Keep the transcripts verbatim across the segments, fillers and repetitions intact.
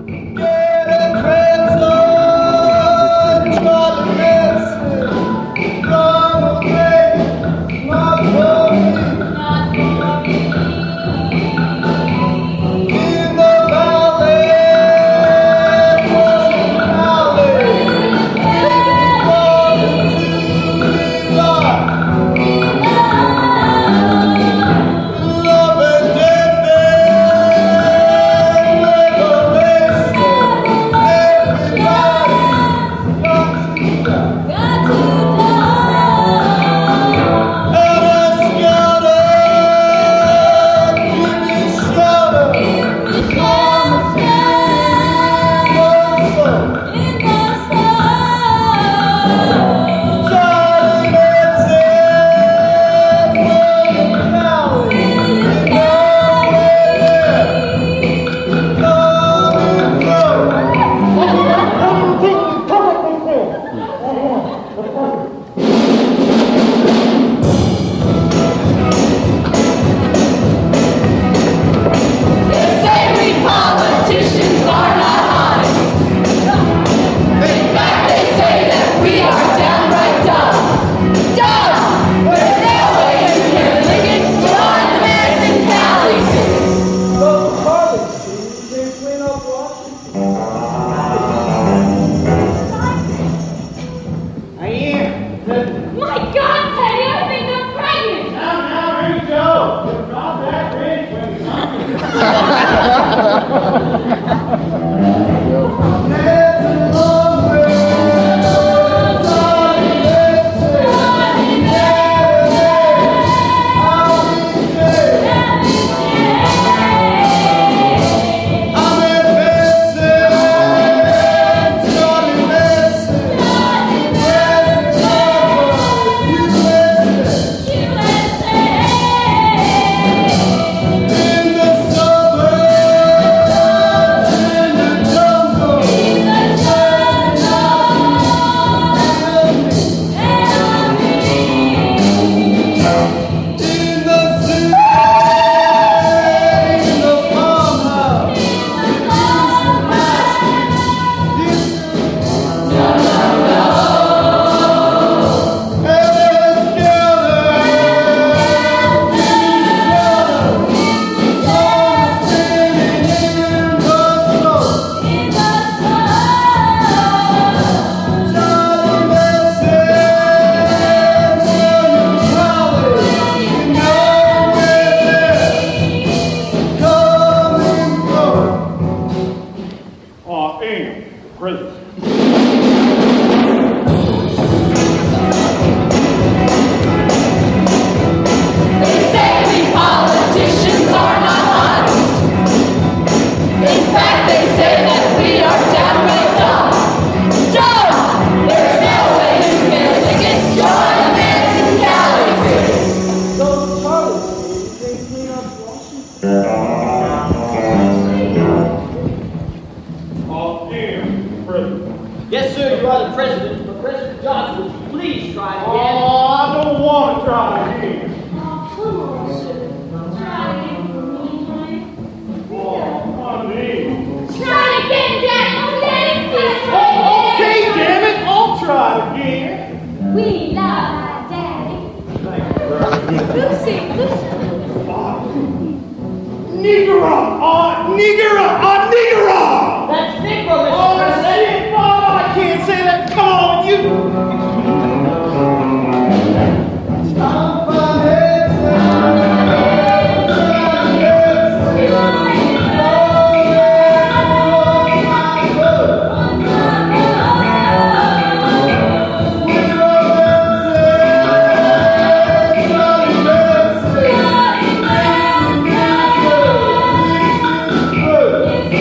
Good.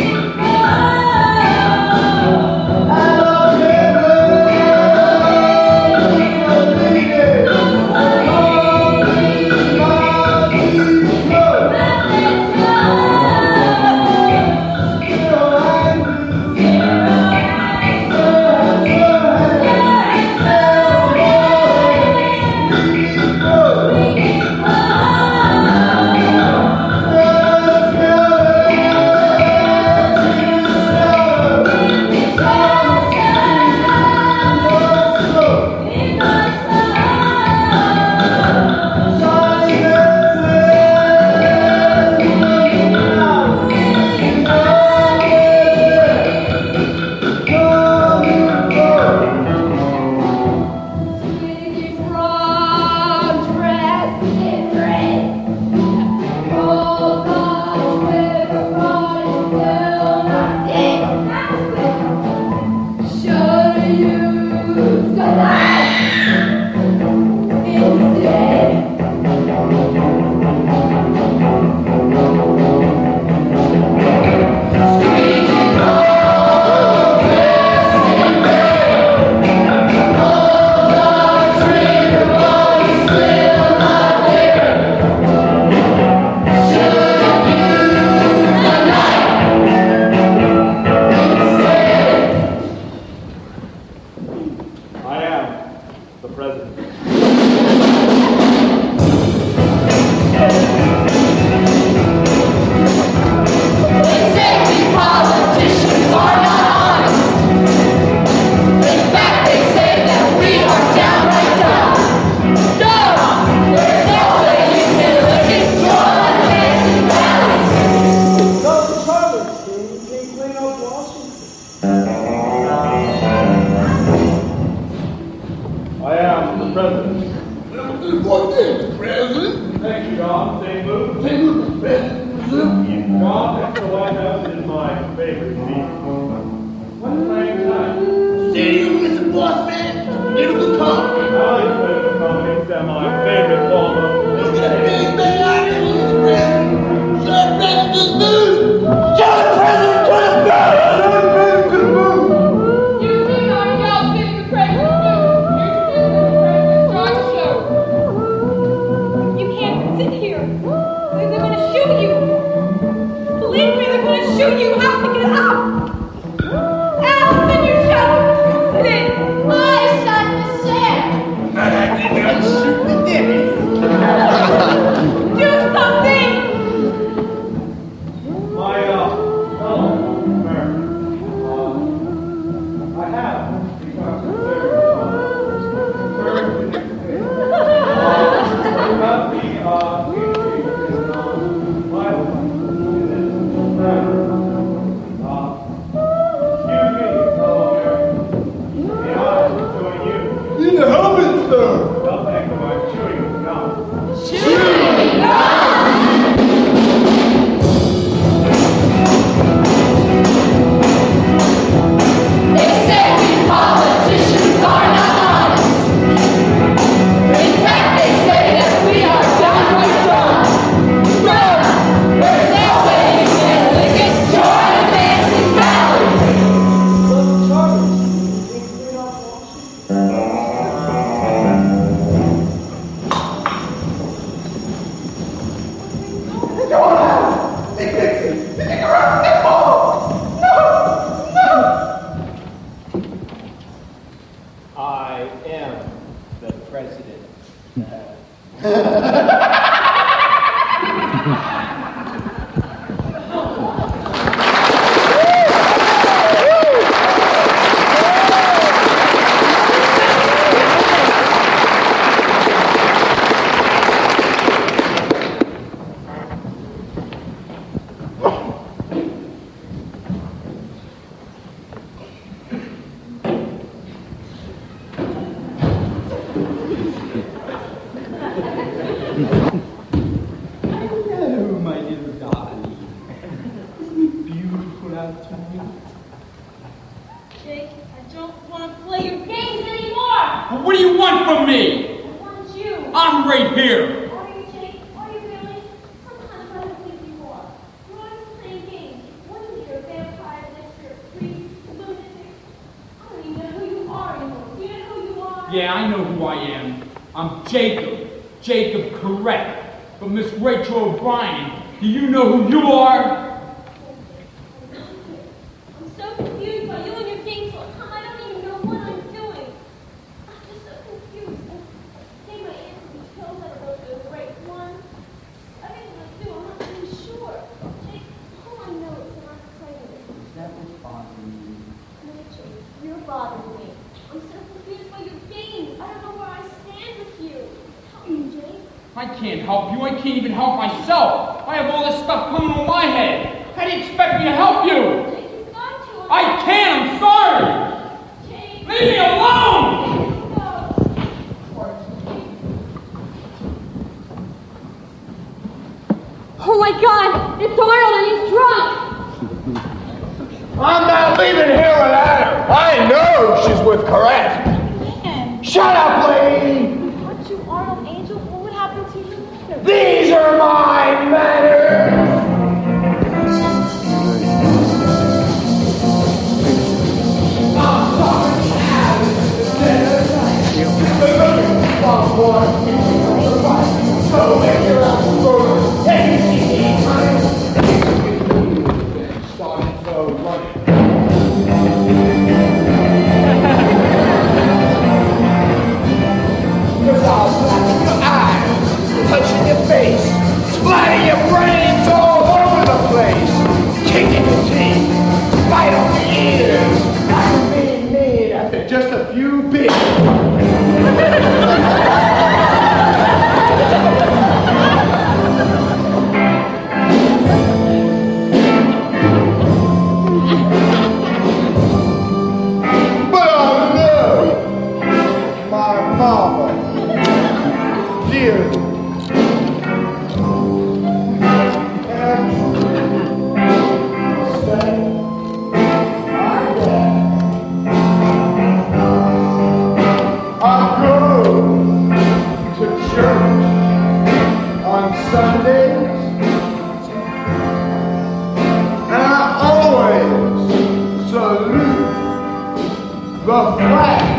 I am the president. What is president? Thank you, John. Same move. Same move, president. John, next to the White House is my favorite seat. What's playing tonight? Stadium with the boss man. Little comedy. I like political comedy. It's my favorite form of. Look at the big man out here, Mister President. Show the president to the booth. Show the president to the booth. Show the president to the booth. You two are y'all getting the president to the booth. Here's the president. Start the show. You can't sit here. They're going to shoot you. Believe me, they're going to shoot you. You have to get up. Allison, you shut the president. I shut the sheriff. I did not shoot the deputy. Do something. My, uh, fellow Americans, uh, I have become considered, uh, very significant. Uh, about the, uh, increase in, uh, violence in this matter. Uh, excuse me, fellow Americans, may I join you? In the helmet, sir. Well, thank you, I'm chewing gum. They say we politicians are not honest. In fact, they say that we are downright wrong. Wrong! There's no way you can link it to our advancing values. Go on. They fix it. They take her out. They fall. No. No. I am the president. Hello, my little darling. Isn't it beautiful outside? Jake, I don't want to play your games anymore. Well, what do you want from me? I want you. I'm right here. Are you, Jake? Are you really? Sometimes I don't think you are. You're always playing games. One minute you're a vampire, the next you're a priest, lunatic. I don't even know who you are anymore. Do you know who you are? Yeah, I know who I am. I'm Jacob. Jacob Correct. But Miss Rachel O'Brien, do you know who you are? I'm so confused by you and your games. So come, I don't even know what I'm doing. I'm just so confused. I take my answers and pills that are both the right one. Everything I do, I'm not really sure. Jake, all I know is that I'm pregnant. That was bothering you. No, Jake, you're bothering me. I'm so confused by your games. I don't know where I stand with you. Help me, Jake. I can't help you. I can't even help myself. I have all this stuff coming on my head. How do you expect me to help you? Jake, you've got to. I can't. I'm sorry. Jake. Leave me alone. Oh my God! It's Arnold and he's drunk! I'm not leaving here without her. I know she's with Correct. Man! Shut up, lady. Aren't you Arnold Angel? What would happen to you later? These are my manners. I'm sorry. So make your own photos. Take it easy, started so running. Cause I'll slap your eyes, touching your face, splatting your brains all over the place, kicking your teeth, bite on the ears, I'm being made after just a few bits. a flag.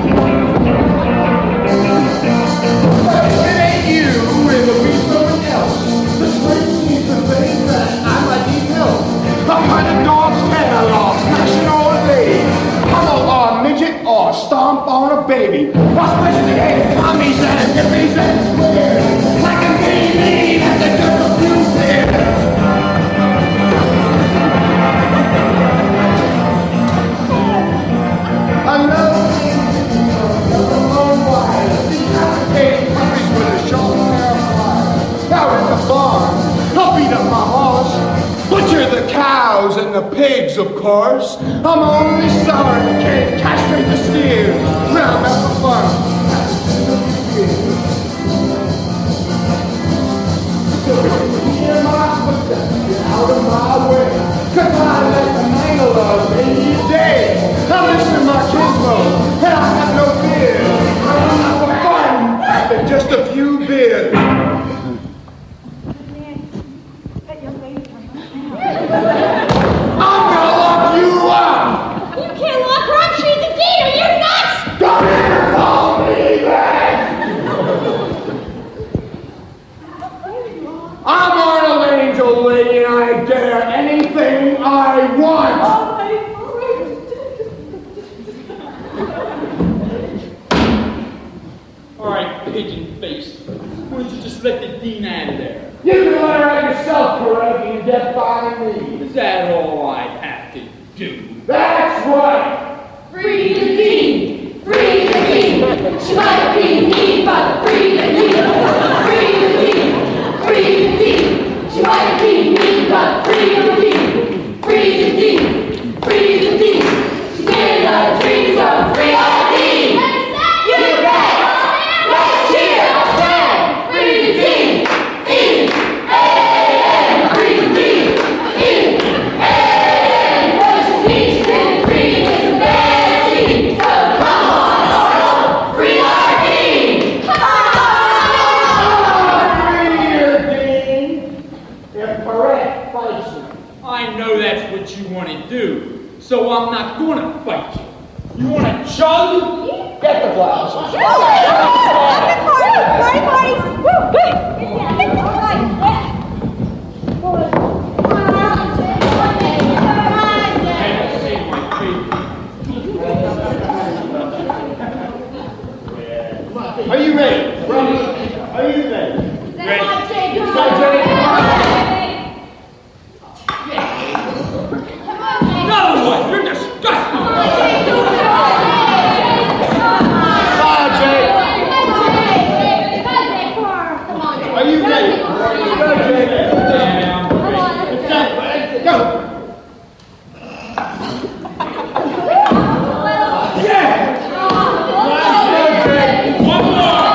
But if it ain't you, it'll be someone else. The straight seems to think that I might need help. A hundred dogs, ten along, smashing on a lady. Pummel on a midget or stomp on a baby. What's pushing the head? Commies and hippies and squares. Like a mean mean at the just a few there. I love the long wire, decapitated puppies with a sharp pair of pliers. Out at the barn, I'll beat up my horse, butcher the cows and the pigs, of course. I'm only sorry I can't castrate the steers, round up the farm. Hear my footsteps, get out of my way, 'cause I let the mangle of any day. I'm listening to my kinsfolk, and I have no fear. I'm not for fun after just a few beers. I'm gonna lock you up! You can't lock her up. She's a deed. Are you nuts? Don't ever call me back! I'm Arnold Angel Lee, and I dare anything I want! All right, pigeon face. Why don't you just let the dean out of there? You can let her out yourself, correct? You defy me. Is that all I have to do? That's right! Free the dean! Free the dean! She might be mean, but free the dean! Free the dean! Free the dean! She might be mean, but free the dean! Free the dean! Free the dean! She's in the dreams of free the dean! You bet! Let's cheer! Then free the dean! In! And free the dean! In! And what she teaches in free is a bad scene! So come on, Arnold! Free our dean! Come on! Free your dean! If correct, fights you. I know that's what you want to do, so I'm not going to fight you. You want to chug? Get the blouse. Party, party. Woo, good. Are you ready? Are you ready? Ready. Another one! You're disgusting! Are you ready? Go, Jake. Yeah, I'm ready. It's time. Go. Yeah. Go, Jake. One more!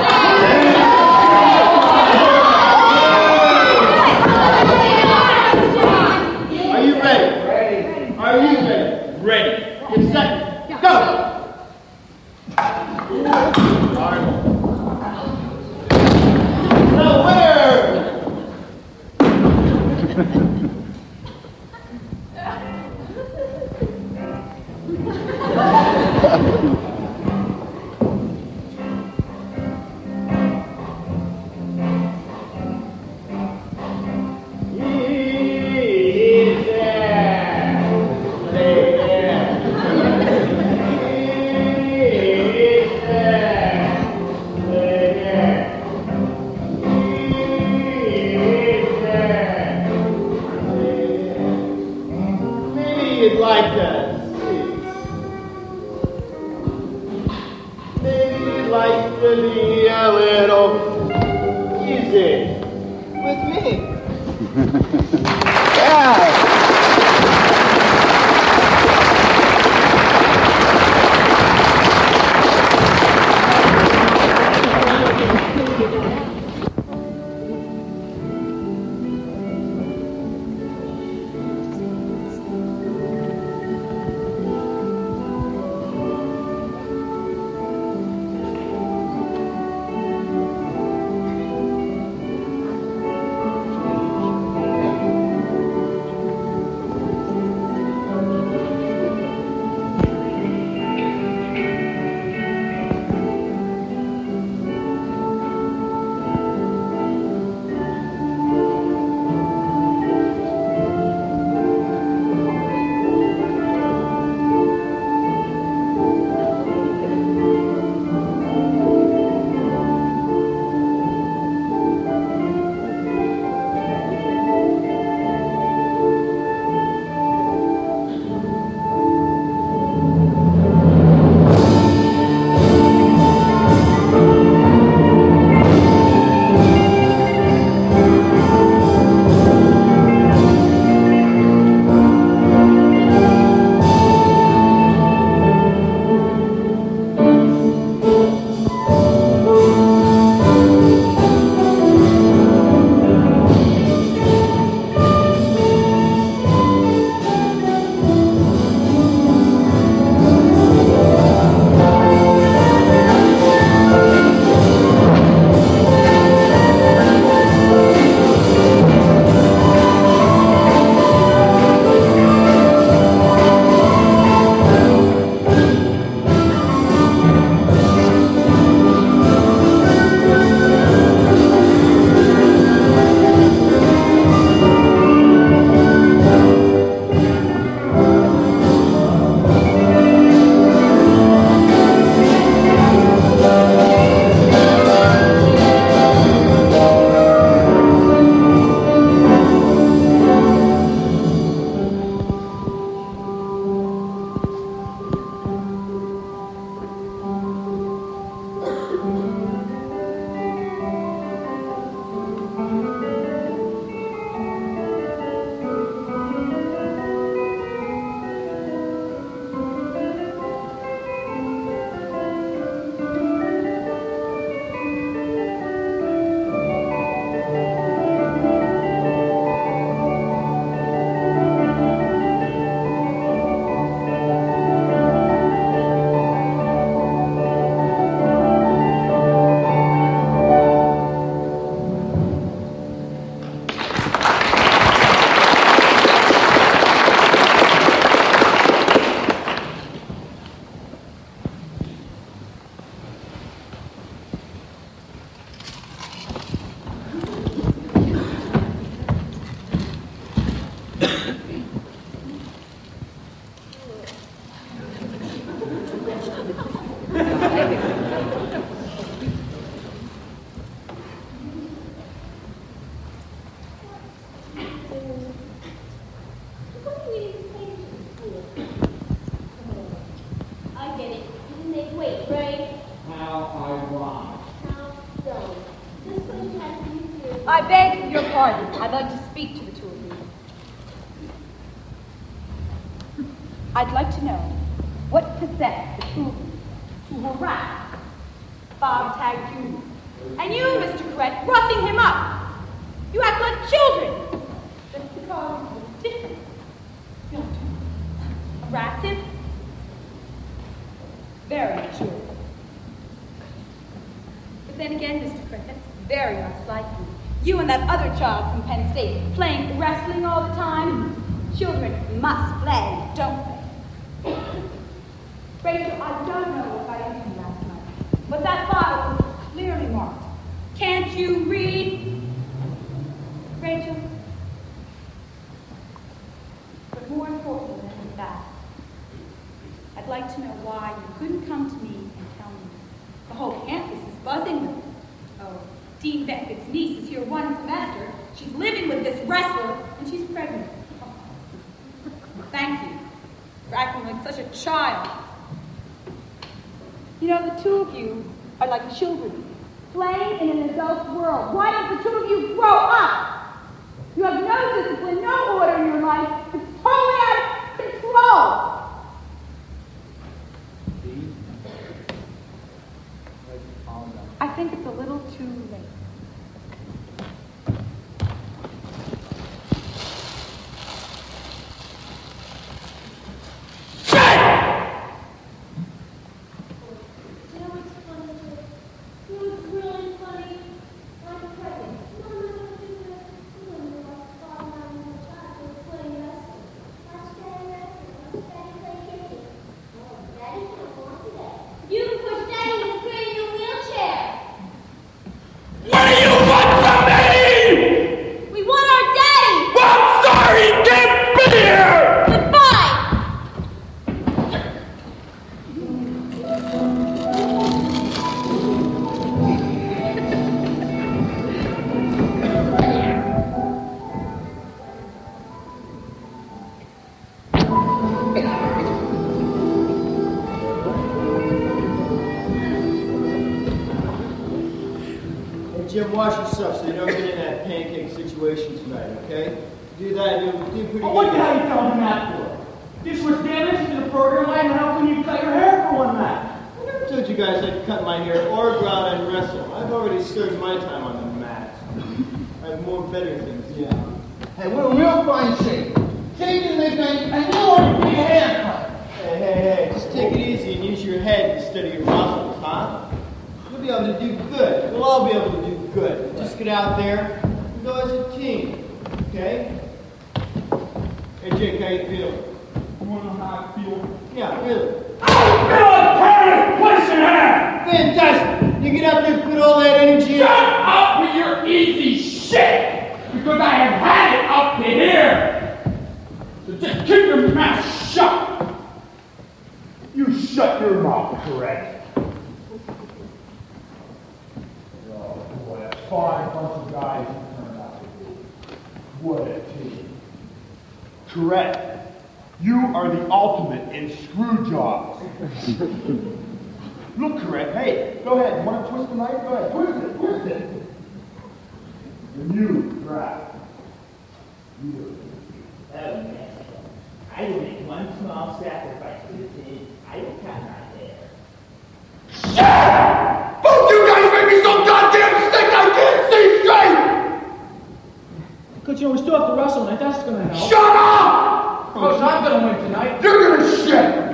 Are you ready? Ready. Are you ready? Ready. Get set. Go. Now where? He's there. Stay there. He's there. Stay there. He's there. Maybe you'd like to see. Maybe you'd like to be a little easy with me. Yeah. Wait, Ray. How ironic. How so? This place has to be serious. I beg your pardon. I'd like to speak to the two of you. I'd like to know what possessed the two of you to harass Bob Tag Junior And you, Mister Correct, roughing him up. You act like children. Just because you're different. You have to harass him. Very mature. But then again, Mister Correct, that's very much like you. You and that other child from Penn State, playing wrestling all the time. Children must play, don't they? Rachel, I don't know what got into you last night, but that bottle was clearly marked. Can't you read? Rachel? But more important than that, I'd like to know why you couldn't come to me and tell me. The whole campus is buzzing with it. Oh, Dean Beckford's niece is here one semester. She's living with this wrestler, and she's pregnant. Oh. Thank you for acting like such a child. You know, the two of you are like children, playing in an adult world. Why don't the two of you grow up? You have no discipline, no order in your life. It's totally out of control. I think it's a little too late. You know what's funny? You know what's really funny? I'm pregnant. No, no, no, do this. You don't know what Bob and I were trying to play wrestling. Let's play wrestling. Let's play play cricket. Oh, Daddy can't want today. You can push Daddy in the crate in a wheelchair. What do you want from me? We want our daddy! I'm sorry, he can't be here! Goodbye! Hey, Jim, wash yourself so you don't get in that pancake situation tonight, okay? Do that, you'll do pretty Oh, what the good. hell are you telling me that for? This was damage to the program line, and how can you cut your hair for one match? I never told you guys I'd cut my hair or go out and wrestle. I've already served my time on the mat. I have more better things to do. Hey, we're in real fine shape. Changing this thing, and you want to be a haircut. Hey, hey, hey, just take it easy and use your head instead of your muscles, huh? You'll be able to do good. We'll all be able to do good. Just get out there and go as a team, okay? Hey, Jake, how you feeling? You wanna know how I feel? Yeah, really. Feel a permanent place in here! Fantastic! You get out there, put all that energy in. Shut up with your easy shit! Because I have had it up to here! So just keep your mouth shut! You shut your mouth, correct? Oh, boy, a fine bunch of guys you turned out to be. What a team. Correct. You are the ultimate in screw jobs. Look, correct. Hey, go ahead. You want to twist the knife? Go ahead. Twist it. Twist it. And you, right. You. Oh, Master, I will make one small sacrifice for the team. I will cut my hair. Shit! Both you guys make me so goddamn sick I can't see straight! Coach, you know, we still have to wrestle tonight. That's gonna help. Shut up! Coach, I'm gonna win tonight. You're gonna shit!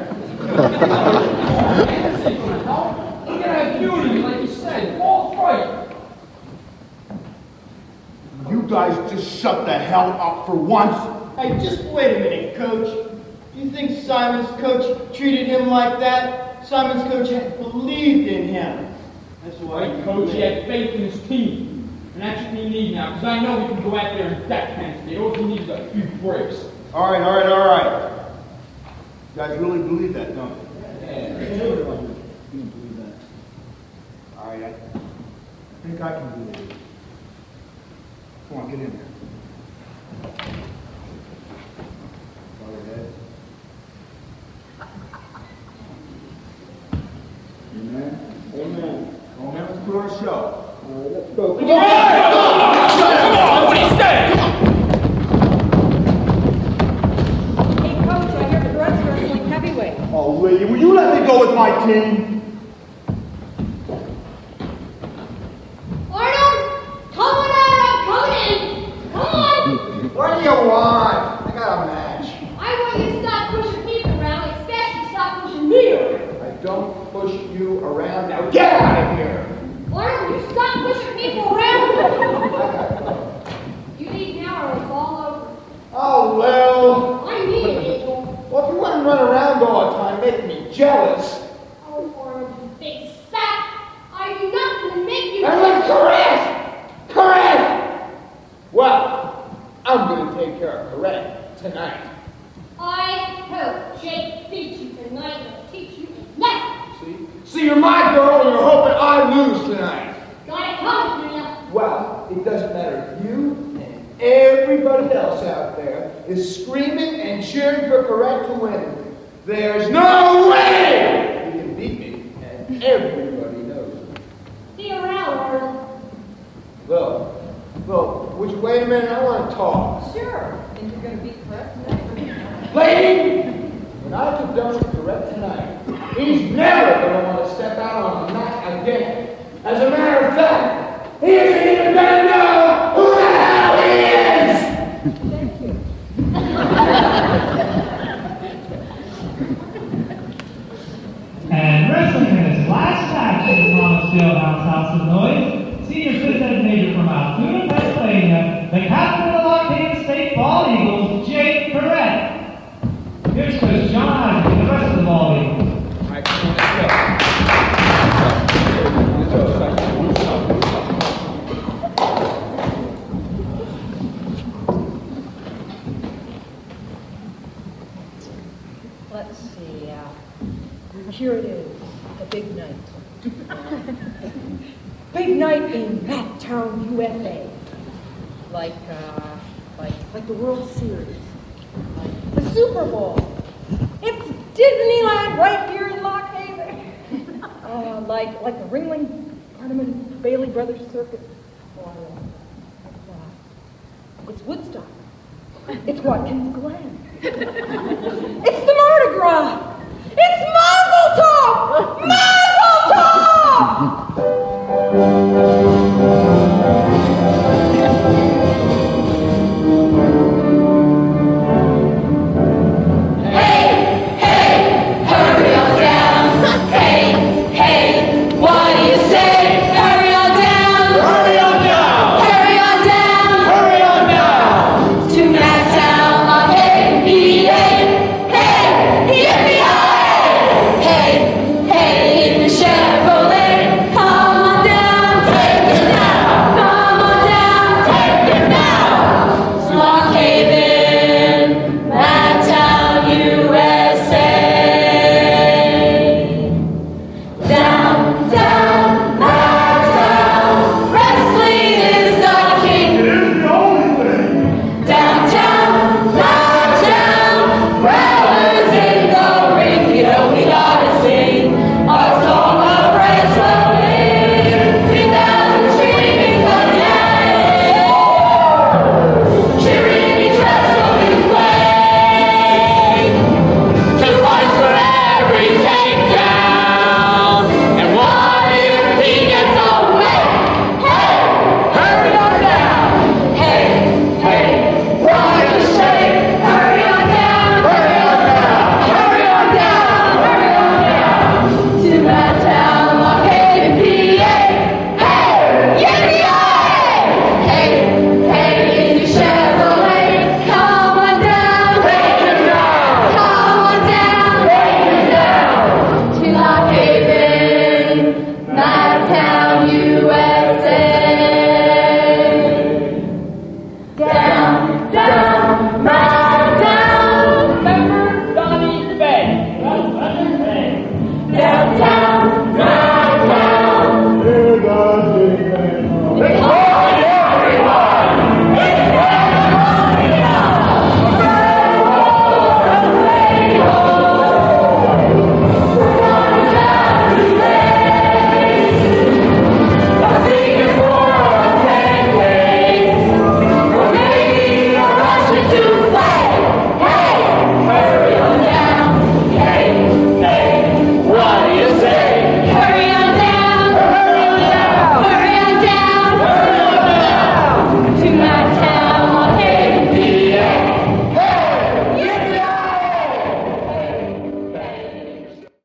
We're gonna have unity, like you said. All right. You guys just shut the hell up for once. Hey, just wait a minute, coach. You think Simon's coach treated him like that? Simon's coach had believed in him. That's why Right, coach, he had faith in his team. And that's what we need now, because I know we can go out there and deck Penn State. All we need is a few breaks. All right, all right, all right. You guys really believe that, don't you? All right, I, I think I can do it. Come on, get in there. Go ahead. Amen. Well, now let's put on a show. Let's go. Come on! Come on! What do you say? Hey, Coach, I hear the Reds wrestling heavyweight. Oh, lady, will you let me go with my team? Arnold, come on out, I'm coming in. Come on. What do you want? I got a match. I want you to stop pushing people around, especially stop pushing me around. I don't push you around. Now get out of here. Arnold, you stop pushing people around. You leave now or it's all over. Oh, well. I need it, Angel. Well, if you want to run around all the time, make me jealous. Oh, Arnold, you big sap. I do not want to make you. And then correct! Correct! Well, I'm going to take care of correct tonight. I hope Jake beats you tonight and teach you a lesson. See? See, you're my girl and you're hoping I lose tonight. Got it coming, Maria. Well, it doesn't matter if you and everybody else out there is screaming and cheering for correct to win. There's no way you can beat me, and everybody knows it. See you around, Arnold. Look, look, would you wait a minute? I want to talk. Sure. And you're going to be correct tonight? Lady, when I get done with correct tonight, he's never going to want to step out on the mat again. As a matter of fact, he isn't even going to know who the hell he is! Thank you. And wrestling in its last match in the Thomas Fieldhouse House of Noise, senior citizen major from Altoona, Pennsylvania, the captain of the Lockhaven State Ball Eagles, Jake Correct. Here's Coach John Isaac and the rest of the Ball Eagles. All right, come on, let's go. Let's go. Let's see. Uh, here it is. The big night. Big night in Mactown, U S A. Like, uh, like, like the World Series. Like the Super Bowl. It's Disneyland right here in Lock Haven. Uh, like, like the Ringling Hardiman Bailey Brothers Circuit. Or, uh, it's Woodstock. It's Watkins Glen.